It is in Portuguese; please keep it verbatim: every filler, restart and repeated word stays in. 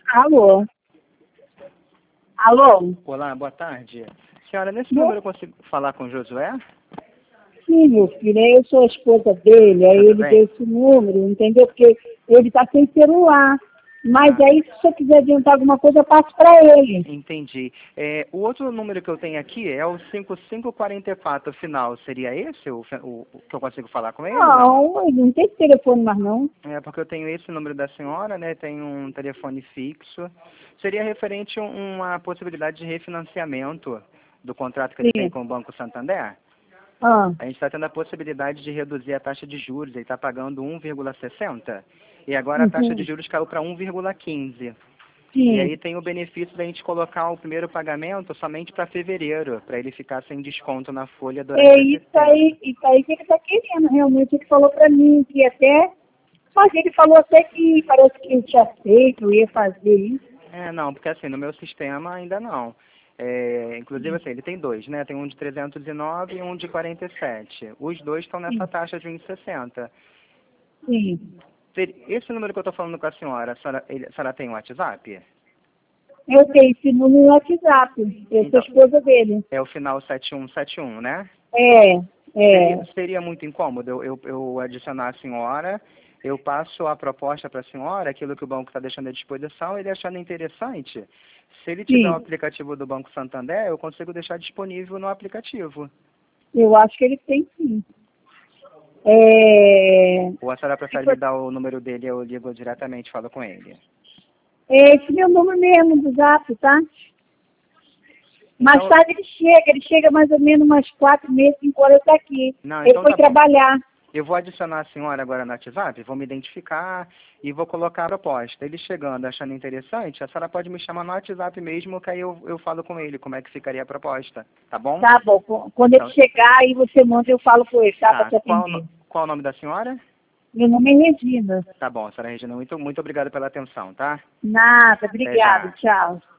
Alô? Alô? Olá, boa tarde. Senhora, nesse Boa- número eu consigo falar com o Josué? Sim, meu filho, eu sou a esposa dele, aí Tudo ele bem? deu esse número, entendeu? Porque ele está sem celular. Mas Ah. aí, se você quiser adiantar alguma coisa, eu passo para ele. Entendi. É, o outro número que eu tenho aqui é o cinco cinco quatro quatro final. Seria esse o, o- o que eu consigo falar com ele? Não, ele não tem telefone mais não. É porque eu tenho esse número da senhora, né? Tenho um telefone fixo. Seria referente a uma possibilidade de refinanciamento do contrato que ele tem Sim. com o Banco Santander? Ah, A gente está tendo a possibilidade de reduzir a taxa de juros. Ele está pagando um vírgula sessenta e agora a taxa de uhum. juros caiu para um vírgula quinze. E Sim. aí tem o benefício da gente colocar o primeiro pagamento somente para fevereiro, para ele ficar sem desconto na folha durante É esse isso tempo. aí, isso aí que ele está querendo, realmente. Ele falou para mim que até... Mas ele falou até que parece que ele tinha feito, ia fazer isso. É, não, porque assim, no meu sistema ainda não. É, inclusive assim, ele tem dois, né? Tem um de trezentos e nove e um de quarenta e sete. Os dois estão nessa Sim, taxa de um e sessenta. sim. Esse número que eu estou falando com a senhora, a senhora, ele- a senhora tem um WhatsApp? Eu tenho esse número no WhatsApp. Eu sou Então, esposa dele. é o final sete um sete um, né? É, Seria, é. seria muito incômodo eu, eu, eu adicionar a senhora, eu passo a proposta para a senhora, aquilo que o banco está deixando à disposição, ele achando interessante. Se ele tiver o Sim, aplicativo do Banco Santander, eu consigo deixar disponível no aplicativo. eu acho que ele tem sim. É, Ou a senhora prefere tipo, me dar o número dele, eu ligo diretamente e falo com ele. é esse meu número mesmo do Zap, tá? Mais Então, tarde ele chega, ele chega mais ou menos umas quatro meses, cinco horas tá aqui. não, Ele então foi tá bom. trabalhar. Eu vou adicionar a senhora agora no WhatsApp, vou me identificar e vou colocar a proposta. Ele chegando, achando interessante, a senhora pode me chamar no WhatsApp mesmo, que aí eu, eu falo com ele como é que ficaria a proposta, tá bom? Tá bom, qu- quando ele Então, chegar, aí você manda, eu falo com ele, tá? Pra tá. te Qual, o no- atender. qual o nome da senhora? Meu nome é Regina. Tá bom, senhora Regina, muito, muito obrigado pela atenção, tá? Nada, Até obrigado, já. tchau.